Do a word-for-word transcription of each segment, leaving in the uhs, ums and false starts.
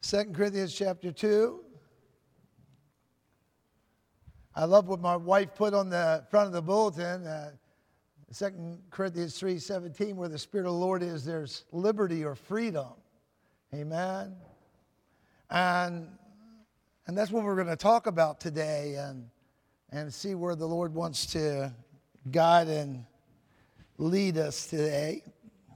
Second Corinthians chapter two. I love what my wife put on the front of the bulletin. Uh, Second Corinthians three seventeen, where the Spirit of the Lord is, there's liberty or freedom. Amen. And and that's what we're going to talk about today, and and see where the Lord wants to guide and lead us today.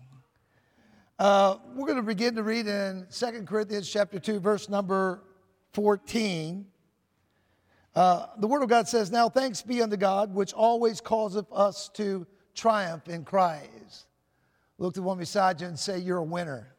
Uh, we're going to begin to read in Second Corinthians chapter two, verse number fourteen. Uh, the Word of God says, "Now thanks be unto God, which always causeth us to triumph in Christ." Look to one beside you and say, "You're a winner."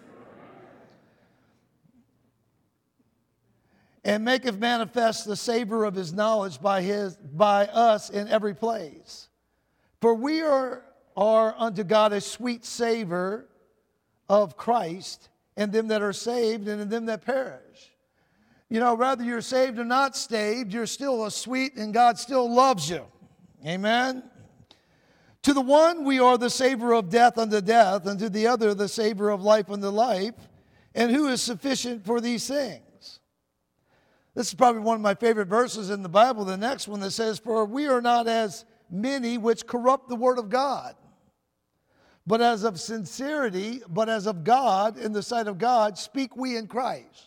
"And maketh manifest the savor of his knowledge by his by us in every place. For we are, are unto God a sweet savor of Christ in them that are saved and in them that perish." You know, whether you're saved or not saved, you're still a sweet, and God still loves you. Amen. "To the one we are the savor of death unto death, and to the other the savor of life unto life. And who is sufficient for these things?" This is probably one of my favorite verses in the Bible. The next one that says, "For we are not as many which corrupt the word of God, but as of sincerity, but as of God, in the sight of God, speak we in Christ."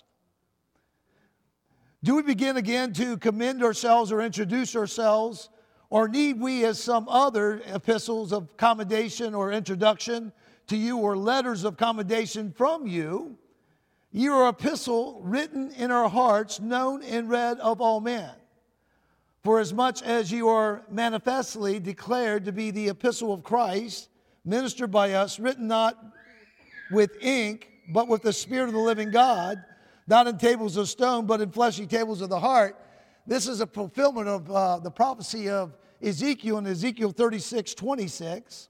Do we begin again to commend ourselves or introduce ourselves, or need we, as some other epistles of commendation or introduction to you, or letters of commendation from you, your epistle written in our hearts, known and read of all men? For as much as you are manifestly declared to be the epistle of Christ, ministered by us, written not with ink, but with the Spirit of the living God, not in tables of stone, but in fleshy tables of the heart. This is a fulfillment of uh, the prophecy of Ezekiel in Ezekiel thirty-six twenty-six.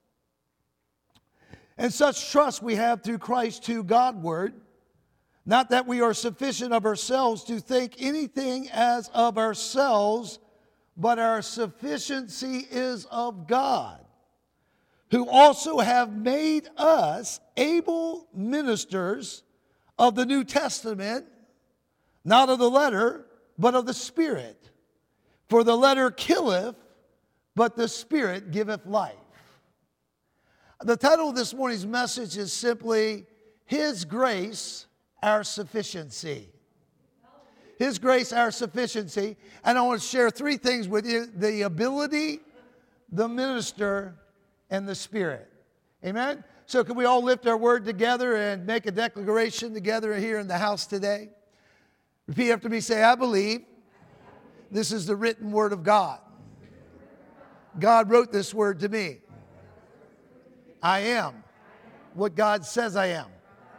"And such trust we have through Christ to Godward, not that we are sufficient of ourselves to think anything as of ourselves, but our sufficiency is of God, who also have made us able ministers of the New Testament, not of the letter, but of the Spirit. For the letter killeth, but the Spirit giveth life." The title of this morning's message is simply, "His Grace, Our Sufficiency." His grace, our sufficiency. And I want to share three things with you: the ability, the minister, and the Spirit. Amen? So can we all lift our word together and make a declaration together here in the house today? Repeat after me. Say, "I believe this is the written word of God. God wrote this word to me. I am what God says I am.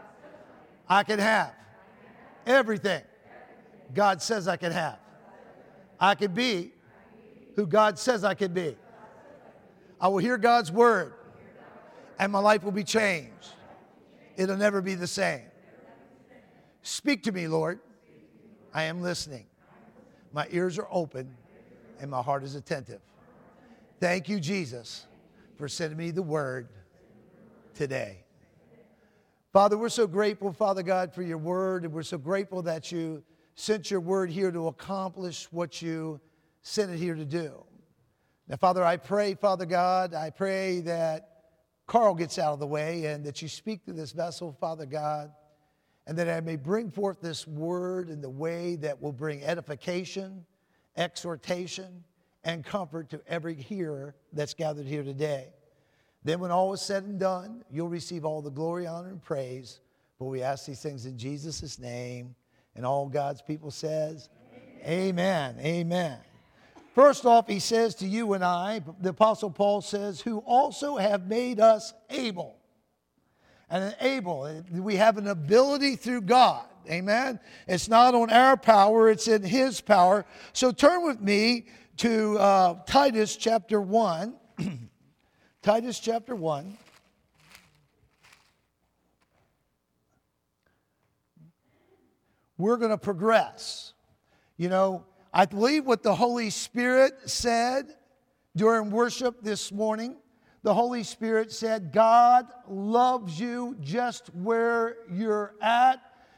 I can have everything God says I can have. I can be who God says I can be. I will hear God's word, and my life will be changed. It'll never be the same. Speak to me, Lord. I am listening. My ears are open, and my heart is attentive. Thank you, Jesus, for sending me the word today." Father, we're so grateful, Father God, for your word, and we're so grateful that you sent your word here to accomplish what you sent it here to do. Now, Father, I pray, Father God, I pray that Carl gets out of the way, and that you speak to this vessel, Father God, and that I may bring forth this word in the way that will bring edification, exhortation, and comfort to every hearer that's gathered here today. Then when all is said and done, you'll receive all the glory, honor, and praise. For we ask these things in Jesus' name. And all God's people says, Amen. Amen. Amen. First off, he says to you and I, the Apostle Paul says, who also have made us able. And able, we have an ability through God. Amen. It's not on our power, it's in his power. So turn with me to uh, Titus chapter one. Titus chapter one. We're going to progress. You know, I believe what the Holy Spirit said during worship this morning. The Holy Spirit said, God loves you just where you're at,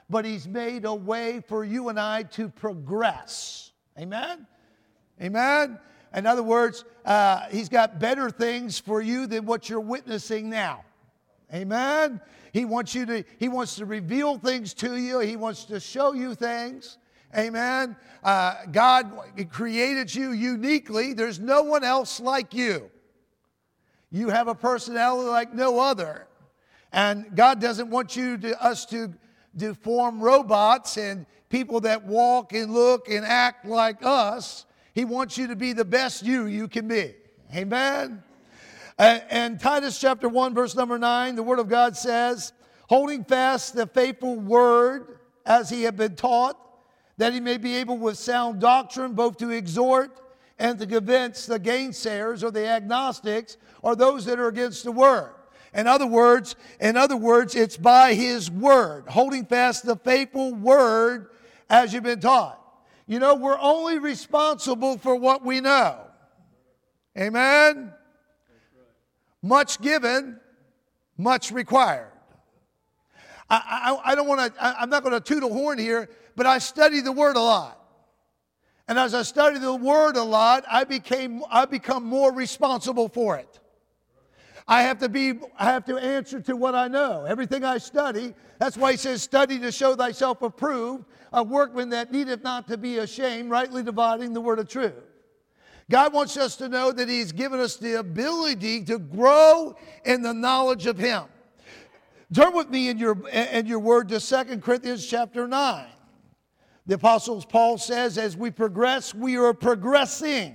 but he's made a way for you and I to progress. Amen? Amen? In other words, uh, he's got better things for you than what you're witnessing now. Amen? He wants you to, he wants to reveal things to you. He wants to show you things. Amen? Uh, God created you uniquely. There's no one else like you. You have a personality like no other. And God doesn't want you to, us to, to form robots and people that walk and look and act like us. He wants you to be the best you you can be. Amen? And, and Titus chapter one, verse number nine, the Word of God says, holding fast the faithful word as he had been taught, that he may be able with sound doctrine both to exhort and to convince the gainsayers or the agnostics or those that are against the word. In other words, in other words, it's by his word, holding fast the faithful word as you've been taught. You know, we're only responsible for what we know. Amen? Much given, much required. I, I, I don't want to, I'm not going to toot a horn here, but I study the Word a lot. And as I study the Word a lot, I became, I become more responsible for it. I have to be, I have to answer to what I know. Everything I study, that's why he says, study to show thyself approved, a workman that needeth not to be ashamed, rightly dividing the word of truth. God wants us to know that he's given us the ability to grow in the knowledge of him. Turn with me in your, in your word to Second Corinthians chapter nine. The Apostle Paul says, as we progress, we are progressing.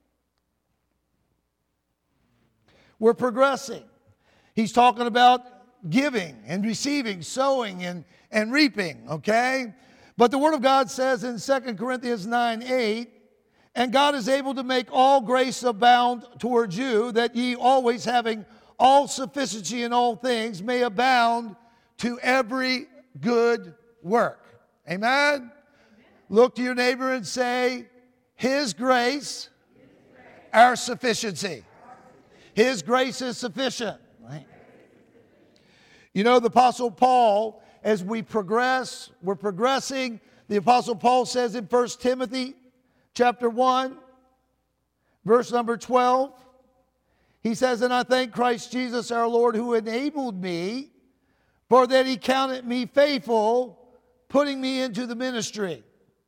We're progressing. He's talking about giving and receiving, sowing and, and reaping, okay? But the Word of God says in Second Corinthians nine eight, and God is able to make all grace abound towards you, that ye always having all sufficiency in all things may abound to every good work. Amen? Amen. Look to your neighbor and say, his grace, his grace. Our sufficiency. His grace is sufficient. Right? You know, the Apostle Paul, as we progress, we're progressing. The Apostle Paul says in First Timothy chapter one, verse number twelve, he says, and I thank Christ Jesus our Lord who enabled me, for that he counted me faithful, putting me into the ministry.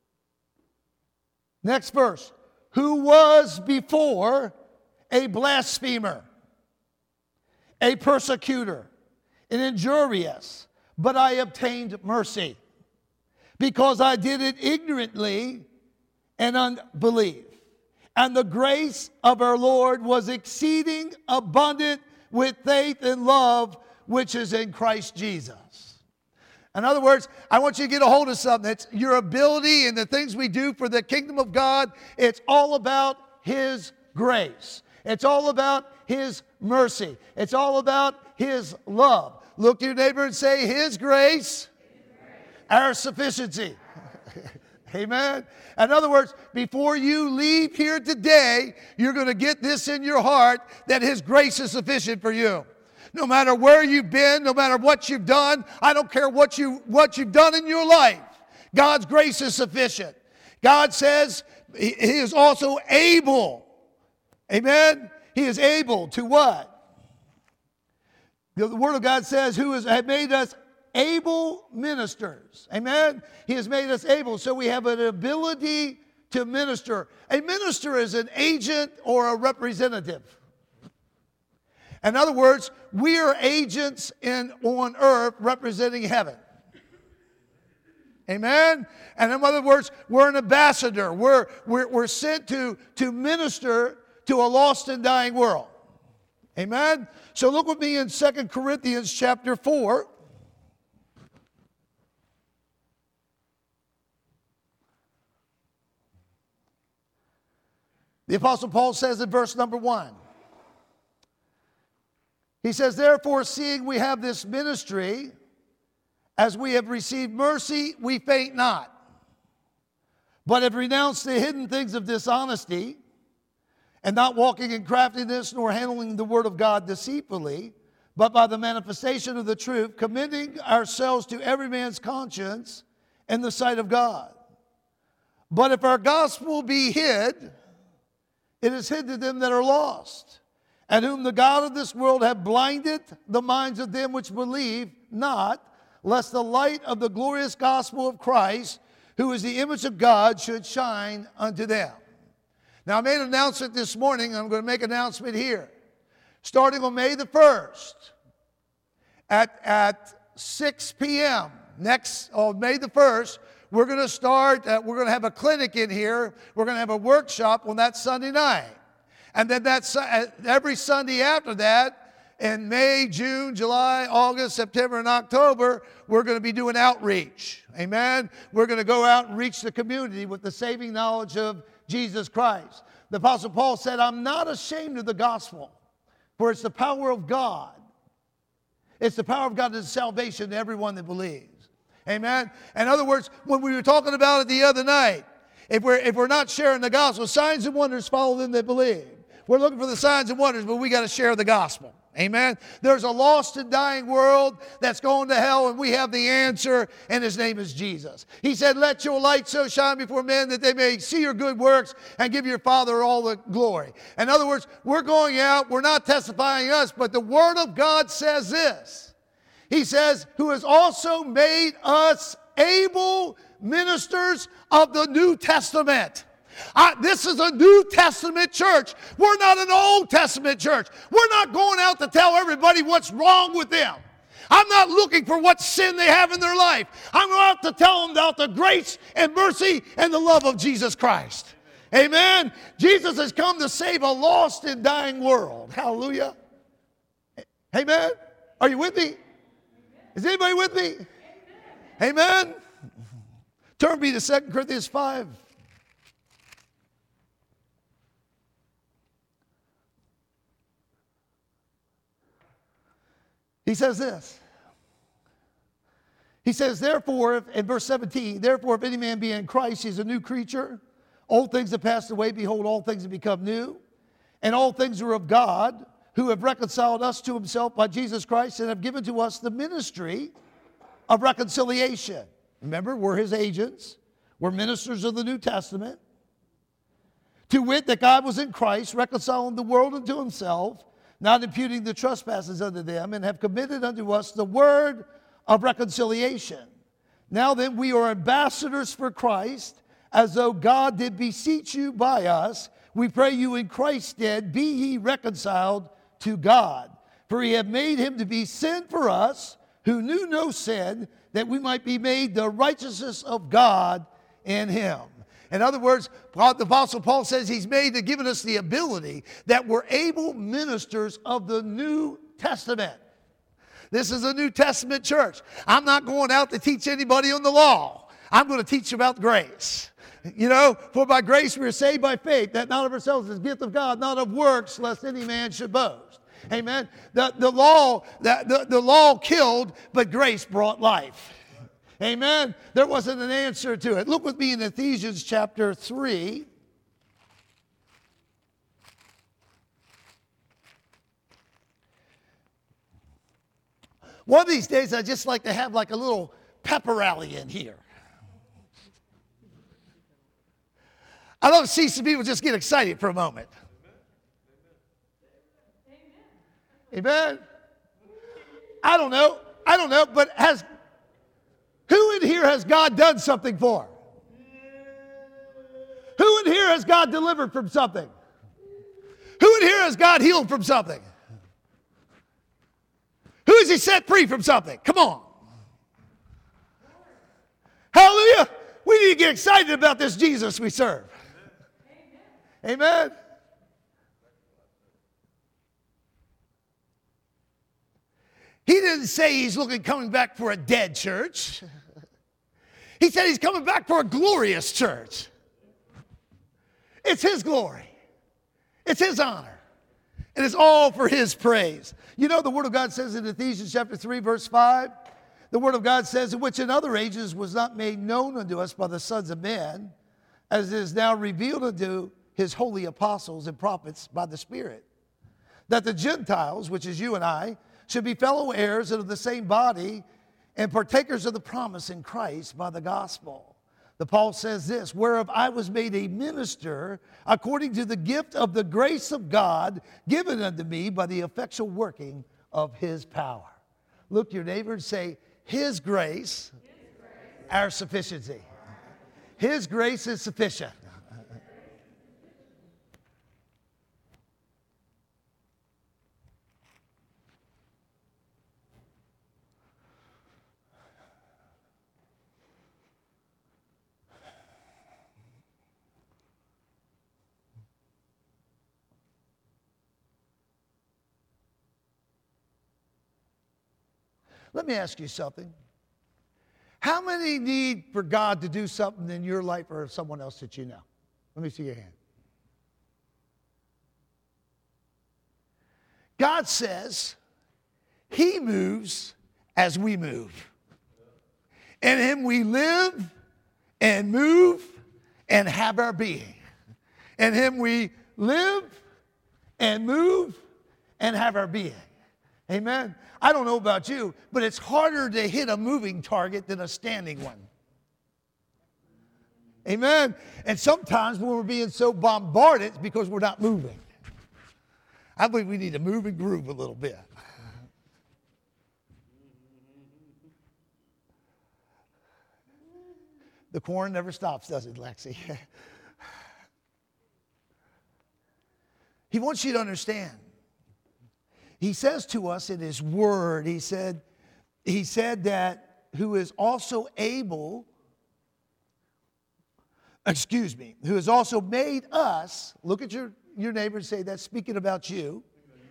Next verse. Who was before a blasphemer, a persecutor, an injurious, but I obtained mercy, because I did it ignorantly and unbelief. And the grace of our Lord was exceeding abundant with faith and love, which is in Christ Jesus. In other words, I want you to get a hold of something. It's your ability and the things we do for the kingdom of God. It's all about his grace. It's all about his mercy. It's all about his love. Look to your neighbor and say, his grace, his grace. Our sufficiency. Amen. In other words, before you leave here today, you're going to get this in your heart that his grace is sufficient for you. No matter where you've been, no matter what you've done, I don't care what, you, what you've done in your life, God's grace is sufficient. God says he, he is also able. Amen? He is able to what? The Word of God says, who has made us able ministers. Amen? He has made us able. So we have an ability to minister. A minister is an agent or a representative. In other words, we are agents in, on earth representing heaven. Amen? And in other words, we're an ambassador. We're, we're, we're sent to, to minister to a lost and dying world. Amen? So look with me in Second Corinthians chapter four. The Apostle Paul says in verse number one, he says, therefore, seeing we have this ministry, as we have received mercy, we faint not, but have renounced the hidden things of dishonesty, and not walking in craftiness, nor handling the word of God deceitfully, but by the manifestation of the truth, commending ourselves to every man's conscience in the sight of God. But if our gospel be hid, it is hid to them that are lost, and whom the God of this world hath blinded the minds of them which believe not, lest the light of the glorious gospel of Christ, who is the image of God, should shine unto them. Now, I made an announcement this morning. I'm going to make an announcement here. Starting on May the first, at, at six p.m., next, on May the first, we're going to start, uh, we're going to have a clinic in here. We're going to have a workshop on that Sunday night. And then that, uh, every Sunday after that, in May, June, July, August, September, and October, we're going to be doing outreach. Amen? We're going to go out and reach the community with the saving knowledge of Jesus Christ. The Apostle Paul said, I'm not ashamed of the gospel, for it's the power of God. It's the power of God to salvation to everyone that believes. Amen? In other words, when we were talking about it the other night, if we're, if we're not sharing the gospel, signs and wonders follow them that believe. We're looking for the signs and wonders, but we got to share the gospel. Amen? There's a lost and dying world that's going to hell, and we have the answer, and his name is Jesus. He said, let your light so shine before men that they may see your good works and give your Father all the glory. In other words, we're going out, we're not testifying us, but the Word of God says this. He says, who has also made us able ministers of the New Testament. I, this is a New Testament church. We're not an Old Testament church. We're not going out to tell everybody what's wrong with them. I'm not looking for what sin they have in their life. I'm out to tell them about the grace and mercy and the love of Jesus Christ. Amen. Jesus has come to save a lost and dying world. Hallelujah. Amen. Are you with me? Is anybody with me? Amen. Turn me to Second Corinthians five. He says this. He says, therefore, in verse seventeen, therefore, if any man be in Christ, he is a new creature. Old things have passed away. Behold, all things have become new. And all things are of God, who have reconciled us to himself by Jesus Christ and have given to us the ministry of reconciliation. Remember, we're his agents. We're ministers of the New Testament. To wit, that God was in Christ, reconciling the world unto himself, not imputing the trespasses unto them, and have committed unto us the word of reconciliation. Now then, we are ambassadors for Christ, as though God did beseech you by us. We pray you in Christ's stead, be ye reconciled to God. For he hath made him to be sin for us, who knew no sin, that we might be made the righteousness of God in him. In other words, the Apostle Paul says he's made to given us the ability that we're able ministers of the New Testament. This is a New Testament church. I'm not going out to teach anybody on the law. I'm going to teach about grace. You know, for by grace we are saved by faith, that not of ourselves is gift of God, not of works, lest any man should boast. Amen. The, the law, the, the, the law killed, but grace brought life. Amen. There wasn't an answer to it. Look with me in Ephesians chapter three. One of these days, I'd just like to have like a little pepper rally in here. I love to see some people just get excited for a moment. Amen. Amen. I don't know. I don't know, but has who in here has God done something for? Who in here has God delivered from something? Who in here has God healed from something? Who has he set free from something? Come on. Hallelujah. We need to get excited about this Jesus we serve. Amen. Amen. He didn't say he's looking coming back for a dead church. He said he's coming back for a glorious church. It's his glory. It's his honor. And it's all for his praise. You know, the Word of God says in Ephesians chapter three, verse five, the Word of God says, which in other ages was not made known unto us by the sons of men, as it is now revealed unto his holy apostles and prophets by the Spirit, that the Gentiles, which is you and I, should be fellow heirs of the same body and partakers of the promise in Christ by the gospel. The Paul says this, whereof I was made a minister according to the gift of the grace of God given unto me by the effectual working of his power. Look to your neighbor and say, his grace, his grace. Our sufficiency. His grace is sufficient. Let me ask you something. How many need for God to do something in your life or someone else that you know? Let me see your hand. God says he moves as we move. In him we live and move and have our being. In him we live and move and have our being. Amen. I don't know about you, but it's harder to hit a moving target than a standing one. Amen. And sometimes when we're being so bombarded, it's because we're not moving. I believe we need to move and groove a little bit. The corn never stops, does it, Lexi? He wants you to understand. He says to us in his word, he said, he said that who is also able, excuse me, who has also made us, look at your, your neighbor and say, that's speaking about you,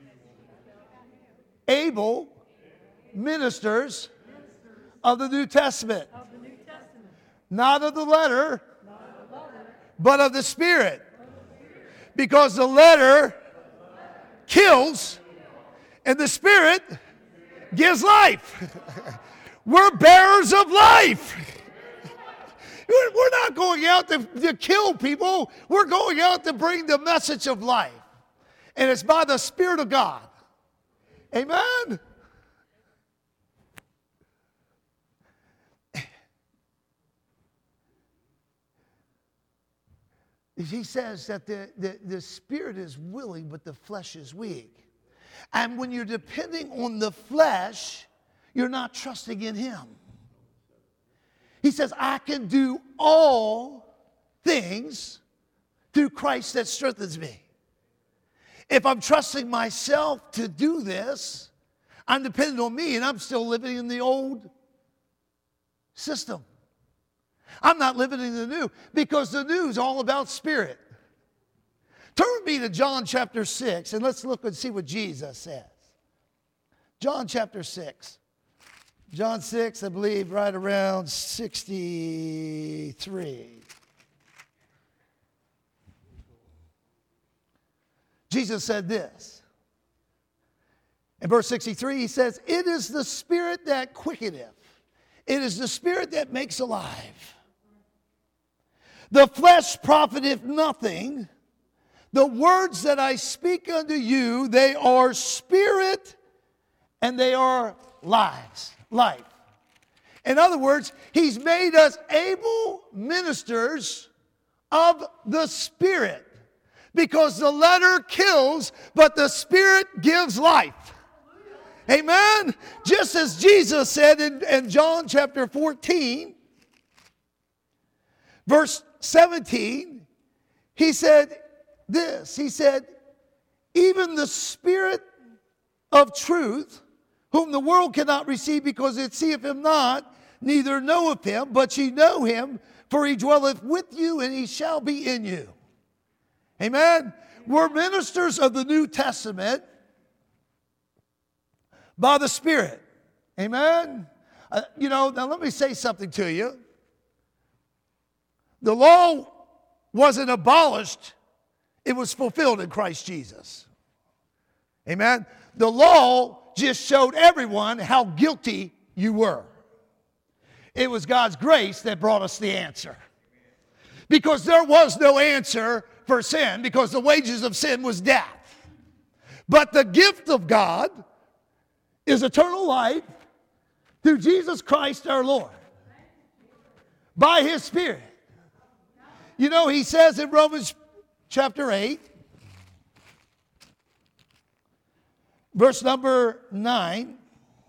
able ministers of the New Testament, not of the letter, but of the Spirit, because the letter kills, and the Spirit gives life. We're bearers of life. We're not going out to, to kill people. We're going out to bring the message of life. And it's by the Spirit of God. Amen? He says that the, the, the spirit is willing, but the flesh is weak. And when you're depending on the flesh, you're not trusting in him. He says, I can do all things through Christ that strengthens me. If I'm trusting myself to do this, I'm dependent on me, and I'm still living in the old system. I'm not living in the new, because the new is all about spirit. Turn with me to John chapter six, and let's look and see what Jesus says. John chapter six. John six, I believe, right around sixty-three. Jesus said this. In verse sixty-three, he says, it is the spirit that quickeneth. It is the spirit that makes alive. The flesh profiteth nothing. The words that I speak unto you, they are spirit and they are lives, life. In other words, he's made us able ministers of the Spirit, because the letter kills, but the Spirit gives life. Amen? Just as Jesus said in, in John chapter fourteen, verse seventeen, he said this. He said, even the Spirit of truth, whom the world cannot receive because it seeth him not, neither knoweth him, but ye know him, for he dwelleth with you and he shall be in you. Amen? We're ministers of the New Testament by the Spirit. Amen? Uh, you know, now let me say something to you. The law wasn't abolished. It was fulfilled in Christ Jesus. Amen? The law just showed everyone how guilty you were. It was God's grace that brought us the answer. Because there was no answer for sin, because the wages of sin was death. But the gift of God is eternal life through Jesus Christ our Lord, by his Spirit. You know, he says in Romans chapter eight, verse number nine,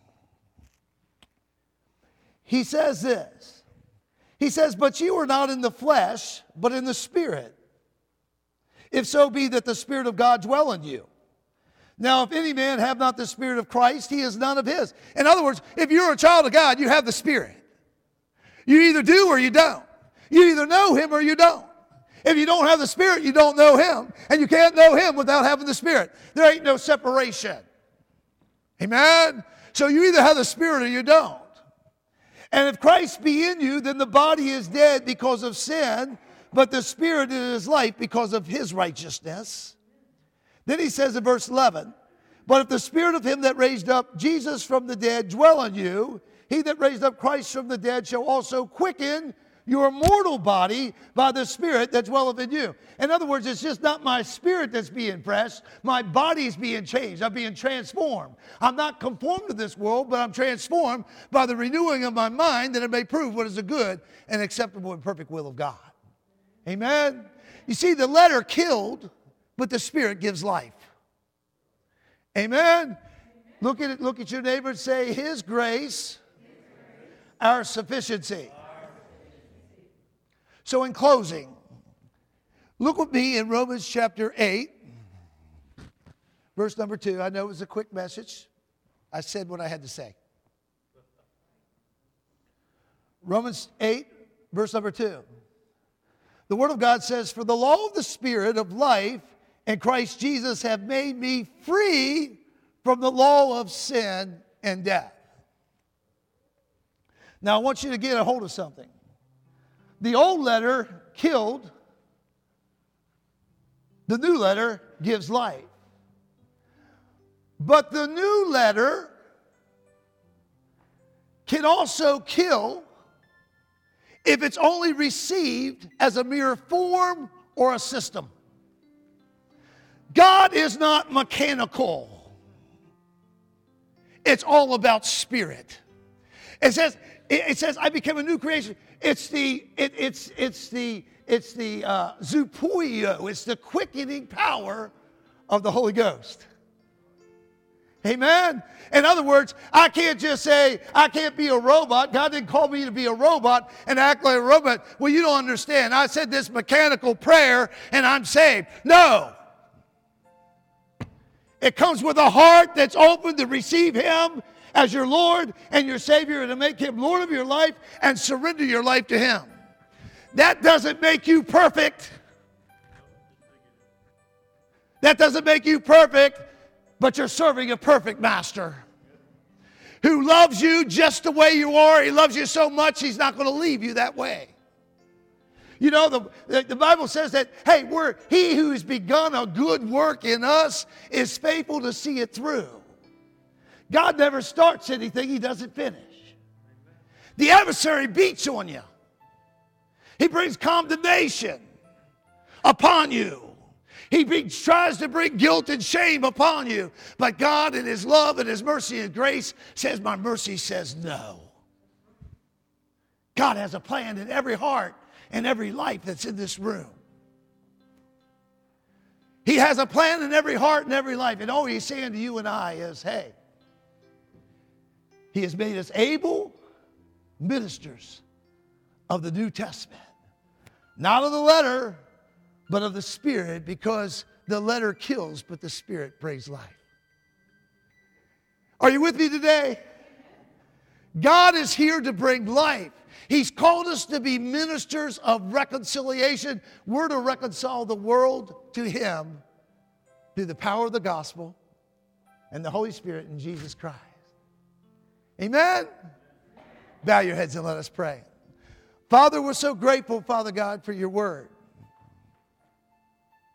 he says this. He says, but you are not in the flesh, but in the Spirit, if so be that the Spirit of God dwell in you. Now, if any man have not the Spirit of Christ, he is none of his. In other words, if you're a child of God, you have the Spirit. You either do or you don't. You either know him or you don't. If you don't have the Spirit, you don't know him. And you can't know him without having the Spirit. There ain't no separation. Amen? So you either have the Spirit or you don't. And if Christ be in you, then the body is dead because of sin, but the Spirit is life because of his righteousness. Then he says in verse eleven, but if the Spirit of him that raised up Jesus from the dead dwell in you, he that raised up Christ from the dead shall also quicken your mortal body by the Spirit that dwelleth in you. In other words, it's just not my spirit that's being pressed. My body's being changed. I'm being transformed. I'm not conformed to this world, but I'm transformed by the renewing of my mind, that it may prove what is the good and acceptable and perfect will of God. Amen? You see, the letter killed, but the Spirit gives life. Amen? Look at it. Look at your neighbor and say, his grace, our sufficiency. So in closing, look with me in Romans chapter eight, verse number two. I know it was a quick message. I said what I had to say. Romans eight, verse number two. The Word of God says, for the law of the Spirit of life in Christ Jesus have made me free from the law of sin and death. Now I want you to get a hold of something. The old letter killed. The new letter gives life. But the new letter can also kill if it's only received as a mere form or a system. God is not mechanical. It's all about spirit. It says, it says, I became a new creation. It's the, it, it's, it's the, it's the uh, zupoio. It's the quickening power of the Holy Ghost. Amen? In other words, I can't just say, I can't be a robot. God didn't call me to be a robot and act like a robot. Well, you don't understand. I said this mechanical prayer and I'm saved. No. It comes with a heart that's open to receive him as your Lord and your Savior, and to make him Lord of your life and surrender your life to him. That doesn't make you perfect. That doesn't make you perfect, but you're serving a perfect master who loves you just the way you are. He loves you so much, he's not going to leave you that way. You know, the, the Bible says that, hey, we're, he who has begun a good work in us is faithful to see it through. God never starts anything he doesn't finish. The adversary beats on you. He brings condemnation upon you. He brings, tries to bring guilt and shame upon you. But God in his love and his mercy and grace says, my mercy says no. God has a plan in every heart and every life that's in this room. He has a plan in every heart and every life. And all he's saying to you and I is, hey, he has made us able ministers of the New Testament. Not of the letter, but of the Spirit, because the letter kills, but the Spirit brings life. Are you with me today? God is here to bring life. He's called us to be ministers of reconciliation. We're to reconcile the world to him through the power of the gospel and the Holy Spirit in Jesus Christ. Amen? Bow your heads and let us pray. Father, we're so grateful, Father God, for your word.